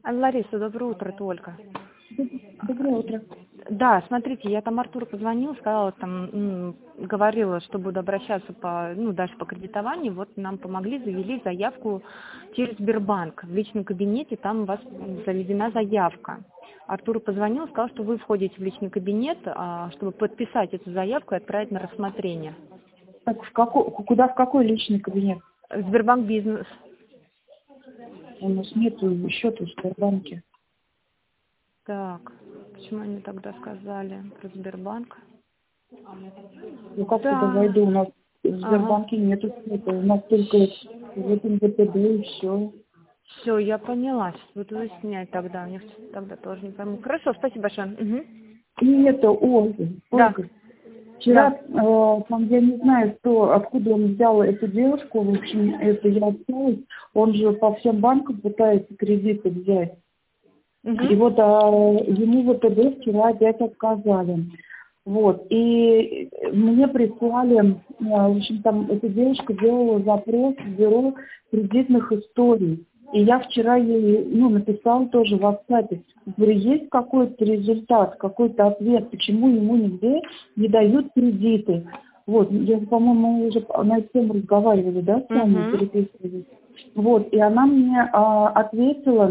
Лариса, доброе утро, это Ольга. Доброе утро. Да, смотрите, я там Артуру позвонила, сказала, говорила, что буду обращаться дальше по кредитованию. Вот нам помогли, завели заявку через Сбербанк. В личном кабинете там у вас заведена заявка. Артуру позвонила, сказала, что вы входите в личный кабинет, чтобы подписать эту заявку и отправить на рассмотрение. Так, в какой личный кабинет? Сбербанк Бизнес. У нас нету счета в Сбербанке. Так, почему они тогда сказали про Сбербанк? Ну как туда войду? У нас в Сбербанке нету счета. У нас только в этом ВТБ и все. Все, я поняла. Сейчас буду выяснять тогда. Мне тогда тоже не пойму. Хорошо, спасибо большое. Угу. И это Ольга. Да. Вчера, там, я не знаю, откуда он взял эту девушку, в общем, это я общалась, он же по всем банкам пытается кредиты взять. И вот ему ВТБ вчера опять отказали. Вот, и мне прислали, в общем, там эта девушка делала запрос в бюро кредитных историй. И я вчера ей, написала тоже в WhatsApp, говорю, есть какой-то результат, какой-то ответ, почему ему нигде не дают кредиты. Вот, я, по-моему, уже на эту тему разговаривали, да, с вами, переписывались. Вот, и она мне ответила,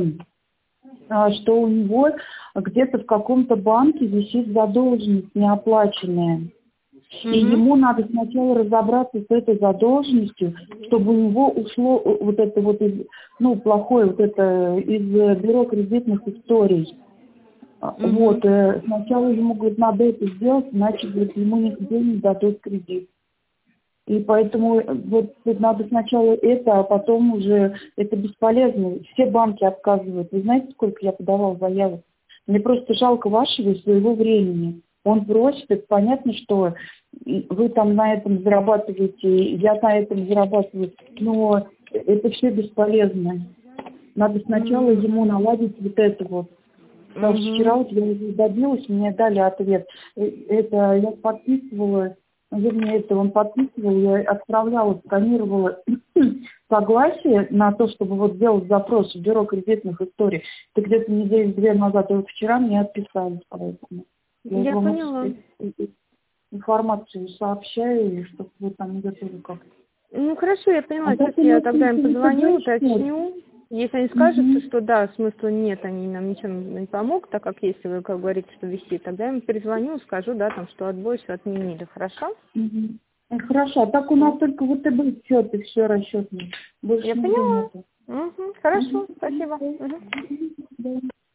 что у него где-то в каком-то банке висит задолженность неоплаченная. И ему надо сначала разобраться с этой задолженностью, чтобы у него ушло вот это вот, плохое вот это из бюро кредитных историй. Вот, сначала ему, говорит, надо это сделать, иначе, говорит, ему нигде не дадут кредит. И поэтому вот надо сначала это, а потом уже это бесполезно. Все банки отказывают. Вы знаете, сколько я подавала заявок? Мне просто жалко вашего и своего времени. Он просит, это понятно, что вы там на этом зарабатываете, я на этом зарабатываю, но это все бесполезно. Надо сначала ему наладить вот это вот. Потому что вчера вот я уже добилась, мне дали ответ. Это я подписывала, он подписывал, я отправляла, сканировала согласие на то, чтобы вот сделать запрос в бюро кредитных историй. Это где-то неделю-две назад, и вот вчера мне отписали, поэтому. Я поняла. Информацию сообщаю, чтобы вы там не готовы как-то. Хорошо, я поняла. Сейчас я тогда им позвоню, уточню. Если они скажут, что да, смысла нет, они нам ничем не помогут, так как если вы говорите, что висит, тогда я им перезвоню, скажу, да, там, что отбой все отменили. Хорошо? Хорошо. А так у нас только ВТБ счет и все расчетный. Больше я поняла. нету. Хорошо, спасибо.